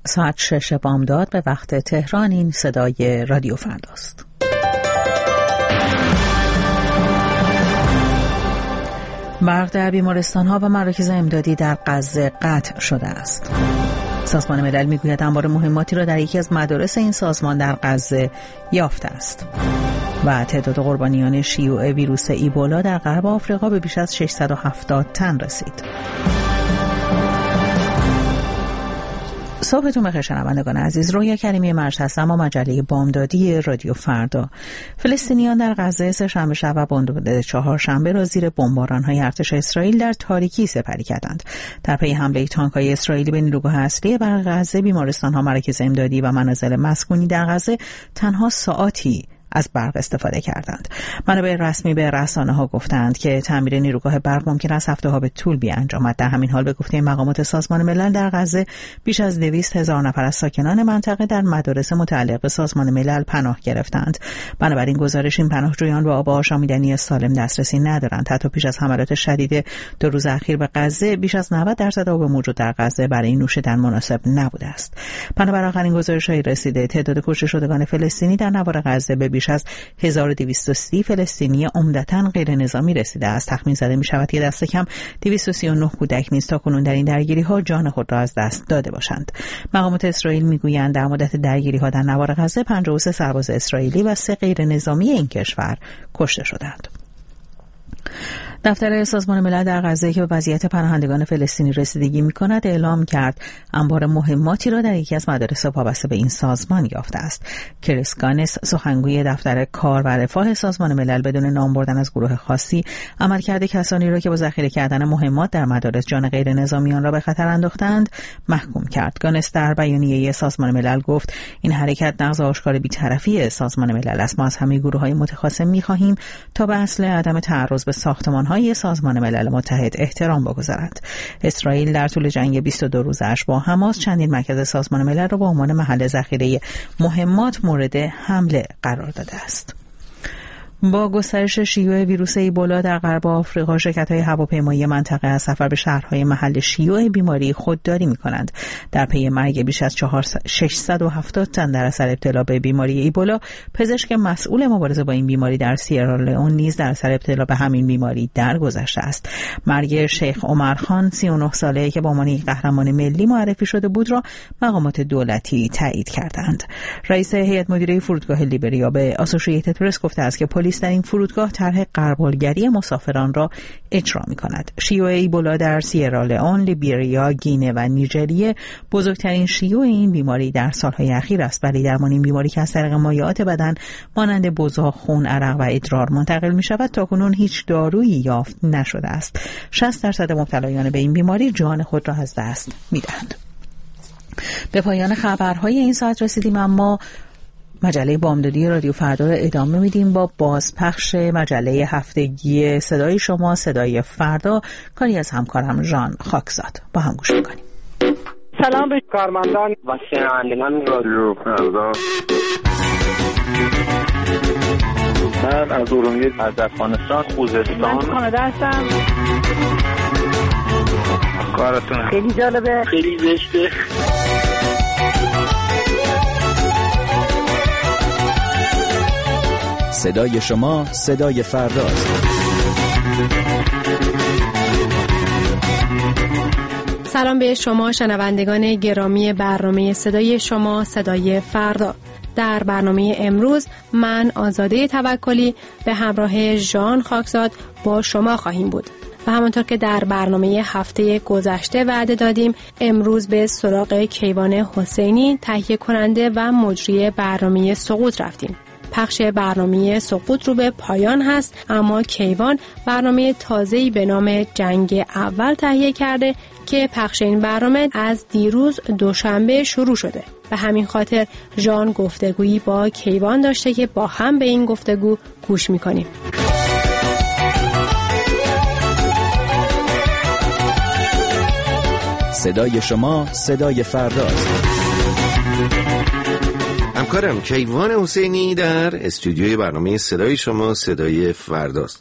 ساعت 6 بامداد به وقت تهران. این صدای رادیو فرداست. برق در بیمارستان‌ها و مراکز امدادی در غزه قطع شده است. سازمان ملل میگوید انبار مهماتی را در یکی از مدارس این سازمان در غزه یافته است. و تعداد قربانیان شیوع ویروس ایبولا در غرب آفریقا به بیش از 670 تن رسید. صبحتون بخیر شنوندگان عزیز. رویا کریمی مرج هستم با مجله بامدادی رادیو فردا. فلسطینیان در غزه سه‌شنبه شب و بامداد چهارشنبه را زیر بمباران‌های ارتش اسرائیل در تاریکی سپری کردند. در پی حمله تانک‌های اسرائیلی به نیروگاه اصلی برق غزه، بیمارستان‌ها، مراکز امدادی و منازل مسکونی در غزه تنها ساعاتی از برق استفاده کردند. منابع رسمی به رسانه‌ها گفتند که تعمیر نیروگاه برق ممکن است هفته‌ها به طول بیانجامد. در همین حال به گفته مقامات سازمان ملل در غزه بیش از 200,000 نفر از ساکنان منطقه در مدارس متعلق به سازمان ملل پناه گرفتند. بنابراین گزارش این پناهجویان به آب آشامیدنی سالم دسترسی ندارند. حتی پیش از حملات شدید 2 روز اخیر به غزه بیش از 90% آب موجود در غزه برای نوشیدن مناسب نبوده است. بنابر آخرین گزارش‌های رسیده، تعداد کشته شدگان فلسطینی در نوار غزه به بیش از 1230 فلسطینی عمدتاً غیر نظامی رسیده است. تخمین زده می شود که دست کم 239 کودک نیز تاکنون در این درگیری‌ها جان خود را از دست داده باشند. مقامات اسرائیل می‌گویند در مدت درگیری‌ها در نوار غزه 53 سرباز اسرائیلی و 3 غیر نظامی این کشور کشته شدند. دفتر سازمان ملل در غزه که به وضعیت پناهندگان فلسطینی رسیدگی می‌کند اعلام کرد انبار مهماتی را در یکی از مدارس وابسته به این سازمان یافته است. کریس گانس، سخنگوی دفتر کار و رفاه سازمان ملل، بدون نام بردن از گروه خاصی عملکرد کسانی را که با ذخیره کردن مهمات در مدارس جان غیر نظامیان را به خطر انداختند محکوم کرد. گانس در بیانیه سازمان ملل گفت این حرکت نقض آشکار بی‌طرفی سازمان ملل است. ما از همه گروه‌های متخاصم می‌خواهیم تا به اصل عدم تعرض به ساختمان‌های سازمان ملل متحد احترام بگذارند. اسرائیل در طول جنگ 22 روزش با حماس چندین مرکز سازمان ملل را به عنوان محل ذخیره مهمات مورد حمله قرار داده است. با گسترش شیوع ویروس ایبولا در غرب آفریقا، شرکت‌های هواپیمایی منطقه از سفر به شهرهای محل شیوع بیماری خودداری می‌کنند. در پی مرگ بیش از 670 تن در اثر ابتلا به بیماری ایبولا، پزشک مسئول مبارزه با این بیماری در سیرالئون نیز در اثر ابتلا به همین بیماری درگذشته است. مرگ شیخ عمر خان 39 ساله‌ای که به عنوان یک قهرمان ملی معرفی شده بود را مقامات دولتی تایید کردند. رئیس هیئت مدیره فرودگاه لیبریا به آسوشییتد پرس گفته است که پلیس در این فرودگاه طرح غربالگری مسافران را اجرا می‌کند. شیوع ایبولا در سیرالئون، لیبریا، گینه و نیجریه بزرگترین شیوع این بیماری در سالهای اخیر است. برای درمان این بیماری که از طریق مایعات بدن مانند بزاق، خون، عرق و ادرار منتقل می‌شود، تاکنون هیچ دارویی یافت نشده است. 60% مبتلایان به این بیماری جان خود را از دست می‌دهند. به پایان خبرهای این ساعت رسیدیم، اما مجله بامدادی رادیو فردا را ادامه میدیم با بازپخش مجله هفتگی صدای شما صدای فردا، کاری از همکارم ژان خاکزاد. با هم گوش میکنیم. سلام به کارمندان و شنوندگان رادیو فردا. من از ارومیه، از افغانستان، خوزستان، من کانادا هستم. کارتون خیلی جالبه، خیلی زشته. صدای شما صدای فرداست. سلام به شما شنوندگان گرامی برنامه صدای شما صدای فردا. در برنامه امروز من آزاده توکلی به همراه ژان خاکزاد با شما خواهیم بود. و همانطور که در برنامه هفته گذشته وعده دادیم، امروز به سراغ کیوان حسینی، تهیه کننده و مجری برنامه سقوط رفتیم. پخش برنامه سقوط رو به پایان هست، اما کیوان برنامه تازه‌ای به نام جنگ اول تهیه کرده که پخش این برنامه از دیروز دوشنبه شروع شده. به همین خاطر ژان گفتگویی با کیوان داشته که با هم به این گفتگو گوش می‌کنیم. صدای شما صدای فرداست. همکارم کیوان حسینی در استودیوی برنامه صدای شما صدای فرداست.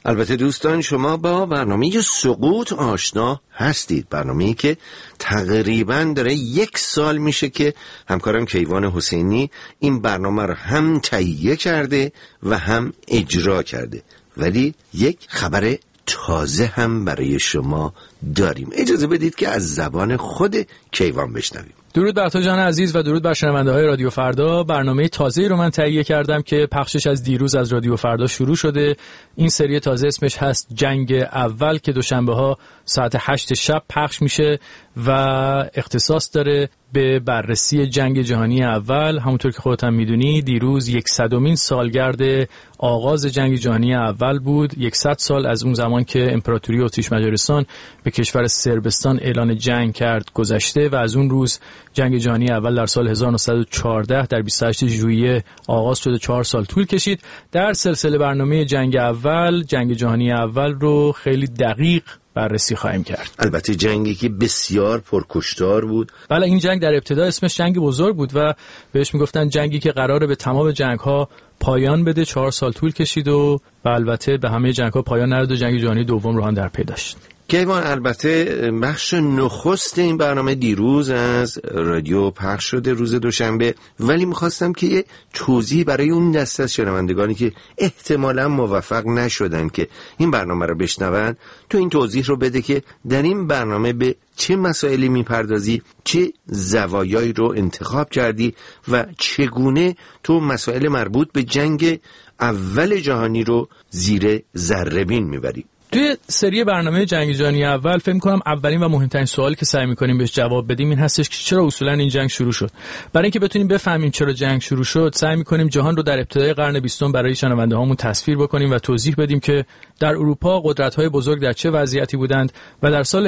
البته دوستان شما با برنامه سقوط آشنا هستید، برنامه‌ای که تقریباً داره 1 سال میشه که همکارم کیوان حسینی این برنامه رو هم تهیه کرده و هم اجرا کرده. ولی یک خبر تازه هم برای شما داریم. اجازه بدید که از زبان خود کیوان بشنویم. درود بر تو جان عزیز و درود بر شنونده‌های رادیو فردا. برنامه تازه‌ای رو من تهیه کردم که پخشش از دیروز از رادیو فردا شروع شده. این سری تازه اسمش هست جنگ اول که دوشنبه‌ها ساعت 8 شب پخش میشه و اختصاص داره به بررسی جنگ جهانی اول. همونطور که خودت هم میدونی دیروز 100مین سالگرد آغاز جنگ جهانی اول بود. 100 سال از اون زمان که امپراتوری اتریش مجارستان به کشور صربستان اعلان جنگ کرد گذشته و از اون روز جنگ جهانی اول در سال 1914 در 28 ژوئیه آغاز شد و 4 سال طول کشید. در سلسله برنامه جنگ اول، جنگ جهانی اول رو خیلی دقیق بررسی خواهیم کرد. البته جنگی که بسیار پرکشتار بود. بله، این جنگ در ابتدا اسمش جنگ بزرگ بود و بهش میگفتن جنگی که قراره به تمام جنگ‌ها پایان بده. 4 سال طول کشید و البته به همه جنگ‌ها پایان نداد و جنگ جهانی دوم رو هم در پی داشت. کیوان، البته بخش نخست این برنامه دیروز از رادیو پخش شده روز دوشنبه، ولی میخواستم که یه توضیح برای اون دسته از شنوندگانی که احتمالاً موفق نشدن که این برنامه رو بشنون تو این توضیح رو بده که در این برنامه به چه مسائلی میپردازی، چه زوایایی رو انتخاب کردی و چگونه تو مسائل مربوط به جنگ اول جهانی رو زیر ذره‌بین میبری. توی سری برنامه جنگ جهانی اول فکر می‌کنم اولین و مهمترین سوالی که سعی می‌کنیم بهش جواب بدیم این هستش که چرا اصولاً این جنگ شروع شد. برای اینکه بتونیم بفهمیم چرا جنگ شروع شد، سعی می‌کنیم جهان رو در ابتدای قرن 20 برای شنونده‌هامون تصویر بکنیم و توضیح بدیم که در اروپا قدرت‌های بزرگ در چه وضعیتی بودند و در سال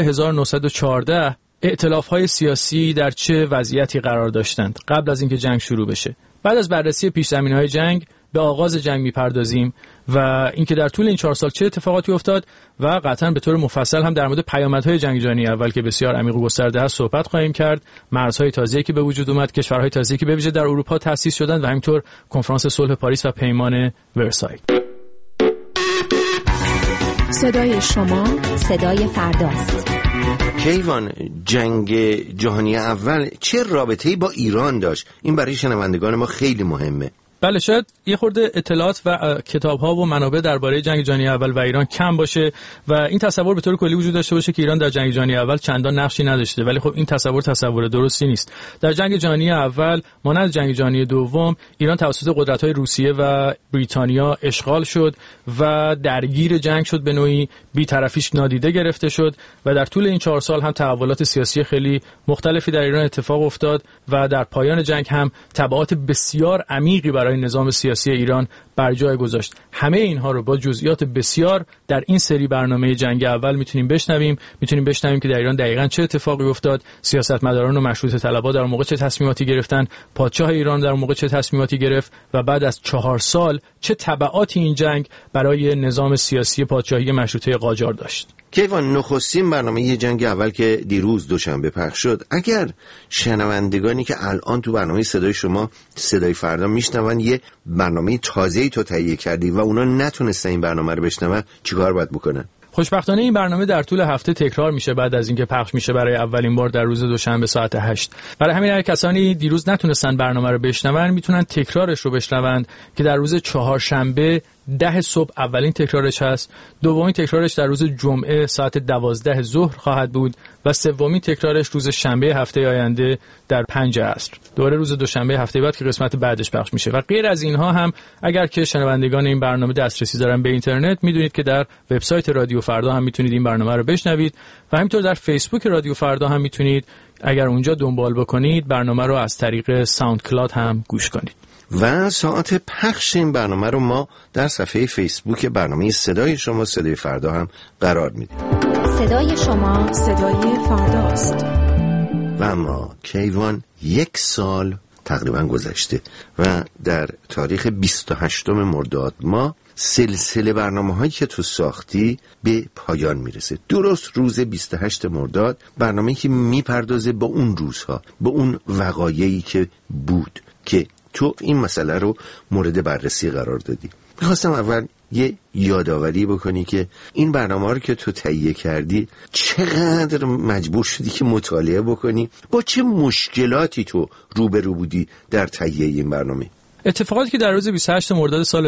1914 ائتلاف‌های سیاسی در چه وضعیتی قرار داشتند قبل از اینکه جنگ شروع بشه. بعد از بررسی پیش‌زمینه‌های جنگ به آغاز جنگ میپردازیم و اینکه در طول این 4 سال چه اتفاقاتی افتاد و قطعاً به طور مفصل هم در مورد پیامدهای جنگ جهانی اول که بسیار عمیق و گسترده است صحبت خواهیم کرد. مرزهای تازه‌ای که به وجود اومد، کشورهای تازه‌ای که به ویژه در اروپا تأسیس شدند و همینطور کنفرانس صلح پاریس و پیمان ورسای. صدای شما صدای فرداست. کیوان، جنگ جهانی اول چه رابطه‌ای با ایران داشت؟ این برای شنوندگان ما خیلی مهمه. بله، شاید یه خورده اطلاعات و کتاب‌ها و منابع درباره جنگ جهانی اول و ایران کم باشه و این تصور به طور کلی وجود داشته باشه که ایران در جنگ جهانی اول چندان نقشی نداشته، ولی خب این تصور درستی نیست. در جنگ جهانی اول مانند جنگ جهانی دوم ایران توسط قدرت‌های روسیه و بریتانیا اشغال شد و درگیر جنگ شد، به نوعی بی‌طرفیش نادیده گرفته شد و در طول این 4 سال هم تحولات سیاسی خیلی مختلفی در ایران اتفاق افتاد و در پایان جنگ هم تبعات بسیار عمیقی برای نظام سیاسی ایران بر جای گذاشت. همه اینها رو با جزئیات بسیار در این سری برنامه جنگ اول میتونیم بشنویم که در ایران دقیقاً چه اتفاقی افتاد، سیاستمداران و مشروطه طلبها در موقع چه تصمیماتی گرفتن، پادشاه ایران در موقع چه تصمیماتی گرفت و بعد از 4 سال چه تبعاتی این جنگ برای نظام سیاسی پادشاهی مشروطه قاجار داشت. کیوان، نخستین برنامه جنگ اول که دیروز دوشنبه پخش شد، اگر شنوندگانی که الان تو برنامه صدای شما صدای فردا میشنون یه برنامه تازه‌ای تو تهیه کردی و اونا نتونستن این برنامه رو بشنون، چیکار باید بکنن؟ خوشبختانه این برنامه در طول هفته تکرار میشه بعد از اینکه پخش میشه برای اولین بار در روز دوشنبه ساعت 8. برای همین هر کسانی دیروز نتونستن برنامه رو بشنون میتونن تکرارش رو بشنوند که در روز چهارشنبه 10 صبح اولین تکرارش هست، دومین تکرارش در روز جمعه ساعت 12 ظهر خواهد بود و سومین تکرارش روز شنبه هفته آینده در 5 عصر. دوباره روز دوشنبه هفته بعد که قسمت بعدش پخش میشه. و غیر از اینها هم اگر که شنوندگان این برنامه دسترسی دارن به اینترنت، میدونید که در وبسایت رادیو فردا هم میتونید این برنامه رو بشنوید و همینطور در فیسبوک رادیو فردا هم میتونید اگر اونجا دنبال بکنید برنامه رو از طریق ساوند کلاد هم گوش کنید. و ساعت پخش این برنامه رو ما در صفحه فیسبوک برنامه صدای شما صدای فردا هم قرار میدیم. صدای شما صدای فرداست. و اما کیوان 1 سال تقریبا گذشته و در تاریخ 28 مرداد ما سلسله برنامه‌هایی که تو ساختی به پایان میرسه. درست روز 28 مرداد برنامه‌ای که میپردازه با اون روزها، با اون وقایعی که بود که تو این مسئله رو مورد بررسی قرار دادی. میخواستم اول یه یادآوری بکنی که این برنامه رو که تو تهیه کردی چقدر مجبور شدی که مطالعه بکنی، با چه مشکلاتی تو روبرو بودی در تهیه این برنامه. اتفاقاتی که در روز 28 مرداد سال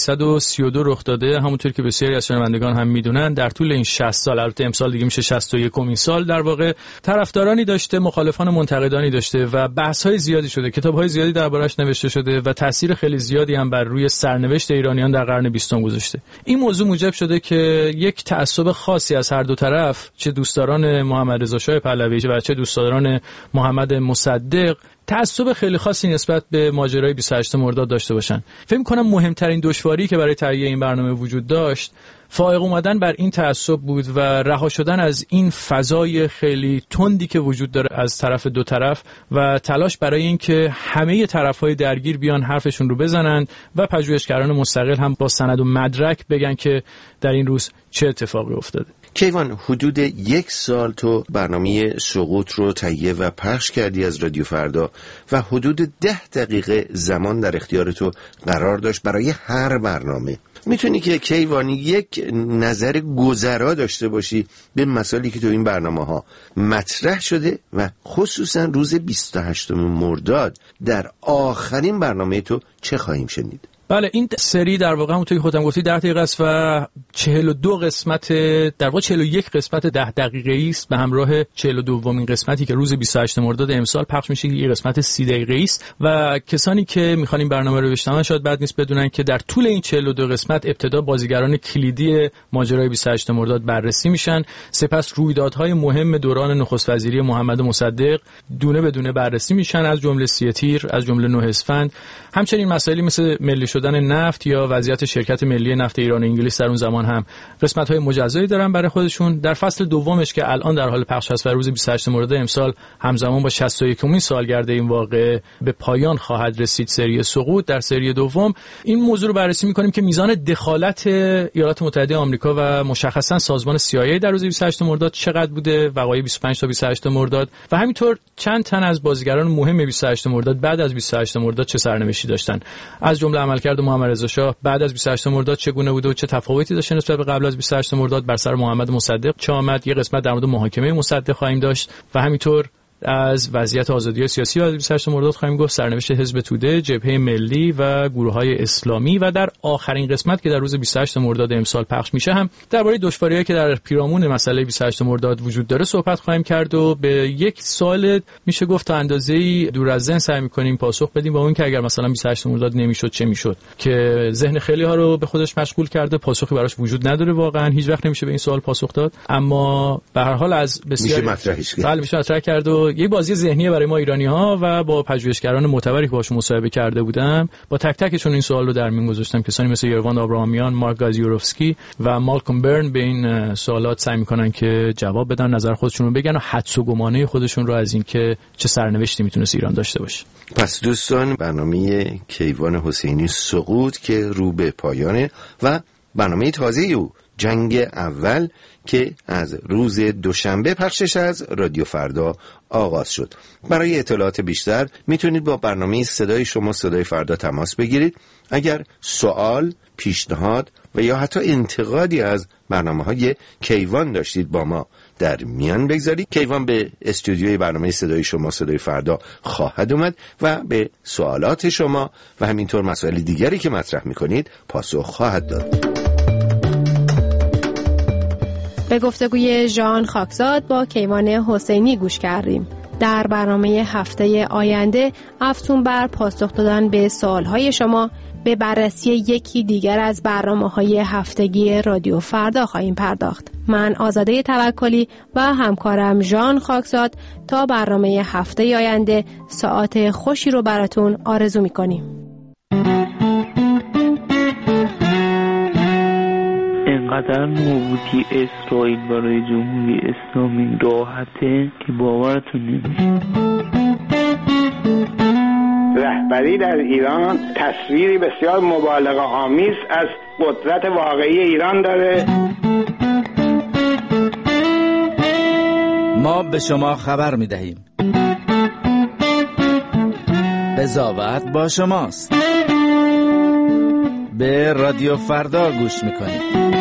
1332 رخ داده، همونطور که بسیاری از شنوندگان هم میدونن، در طول این 60 سال، البته امسال دیگه میشه 61مین سال، در واقع طرفدارانی داشته، مخالفان، منتقدانی داشته و بحث‌های زیادی شده، کتاب‌های زیادی دربارش نوشته شده و تاثیر خیلی زیادی هم بر روی سرنوشت ایرانیان در قرن 20 گذاشته. این موضوع موجب شده که یک تعصب خاصی از هر دو طرف، چه دوستداران محمد رضا شاه پهلوی و چه دوستداران محمد مصدق، تعصب خیلی خاصی نسبت به ماجرای 28 مرداد داشته باشن. فکر می‌کنم مهمترین دشواری که برای تهیه این برنامه وجود داشت، فائق اومدن بر این تعصب بود و رها شدن از این فضای خیلی تندی که وجود داره از طرف دو طرف و تلاش برای این که همه طرف‌های درگیر بیان حرفشون رو بزنن و پژوهشگران مستقل هم با سند و مدرک بگن که در این روز چه اتفاقی افتاده. کیوان، حدود 1 سال تو برنامه سقوط رو تهیه و پخش کردی از رادیو فردا و حدود 10 دقیقه زمان در اختیار تو قرار داشت برای هر برنامه. میتونی که کیوان یک نظر گذرا داشته باشی به مسائلی که تو این برنامه‌ها مطرح شده و خصوصا روز 28 مرداد در آخرین برنامه تو چه خواهیم شنید؟ بله، این سری در واقع همونطور که خودم گفتی 10 دقیقه است و 42 قسمت، در واقع 41 قسمت 10 دقیقه‌ای است به همراه 42مین قسمتی که روز 28 مرداد امسال پخش میشه، یه قسمت 30 دقیقه‌ای است و کسانی که میخوان این برنامه رو بشنون شاید بد نیست بدونن که در طول این 42 قسمت ابتدا بازیگران کلیدی ماجرای 28 مرداد بررسی میشن، سپس رویدادهای مهم دوران نخست وزیری محمد مصدق دونه به دونه بررسی میشن، از جمله 3 تیر، از جمله 9 اسفند، همچنین مسائلی مثل ملی شدن نفت یا وضعیت شرکت ملی نفت ایران و انگلیس در اون زمان هم قسمت‌های مجزایی دارن برای خودشون. در فصل دومش که الان در حال پخش هست و روز 28 مرداد امسال همزمان با 61مین سالگرد این واقعه به پایان خواهد رسید سری سقوط، در سری دوم این موضوع رو بررسی می‌کنیم که میزان دخالت ایالات متحده آمریکا و مشخصاً سازمان CIA در روز 28 مرداد چقدر بوده، وقایع 25 تا 28 مرداد و همینطور چند تن از بازیگران مهم 28 مرداد بعد از 28 مرداد چه سرنوشتی داشتن، از جمله عملکرد محمد رضا شاه بعد از 28 مرداد چگونه بوده و چه تفاوتی داشته نسبت به قبل از 28 مرداد بر سر محمد مصدق چه آمد. یه قسمت در مورد محاکمه مصدق خواهیم داشت و همینطور از وضعیت آزادی سیاسی بعد از 28 مرداد خواهیم گفت، سرنوشت حزب توده، جبهه ملی و گروه‌های اسلامی و در آخرین قسمت که در روز 28 مرداد امسال پخش میشه هم درباره دشواری‌هایی که در پیرامون مسئله 28 مرداد وجود داره صحبت خواهیم کرد و به یک سوال میشه گفت تا اندازه‌ای دور از ذهن سعی می‌کنیم پاسخ بدیم با اون که اگر مثلا 28 مرداد نمیشد چه میشد، که ذهن خیلی‌ها رو به خودش مشغول کرده، پاسخی براش وجود نداره، واقعا هیچ وقت نمیشه به این سوال پاسخ داد، اما به هر حال از بسیار میشه مطرح کرد و یه بازی ذهنیه برای ما ایرانی‌ها و با پژوهشگران معتبری که باشون مصاحبه کرده بودم با تک تکشون این سوال رو در میون گذاشتم. کسانی مثل یروان آبراهامیان، مارک گازیوروفسکی و مالکوم برن به این سوالات سعی می‌کنن که جواب بدن، نظر خودشون رو بگن و حدس و گمانه خودشون رو از این که چه سرنوشتی میتونه ایران داشته باشه. پس دوستان، برنامه کیوان حسینی سقوط که رو به پایانه و برنامه تازه او جنگ اول که از روز دوشنبه پخشش از رادیو فردا آغاز شد. برای اطلاعات بیشتر میتونید با برنامه صدای شما صدای فردا تماس بگیرید. اگر سوال، پیشنهاد و یا حتی انتقادی از برنامه‌های کیوان داشتید با ما در میان بگذارید. کیوان به استودیوی برنامه صدای شما صدای فردا خواهد اومد و به سوالات شما و همینطور مسائل دیگری که مطرح میکنید پاسخ خواهد داد. به گفتگوی ژان خاکزاد با کیوان حسینی گوش کردیم. در برنامه هفته آینده افزون بر پاسخ دادن به سوالهای شما به بررسی یکی دیگر از برنامه‌های هفتگی رادیو فردا خواهیم پرداخت. من آزاده توکلی و همکارم ژان خاکزاد تا برنامه هفته آینده ساعت خوشی رو براتون آرزو می‌کنیم. اینقدر نابودی اسرائیل برای جمهوری اسلامی راحته که باورتون نمیشه. رهبری در ایران تصویری بسیار مبالغه آمیز از قدرت واقعی ایران داره. ما به شما خبر میدهیم. قضاوت با شماست. به رادیو فردا گوش میکنید.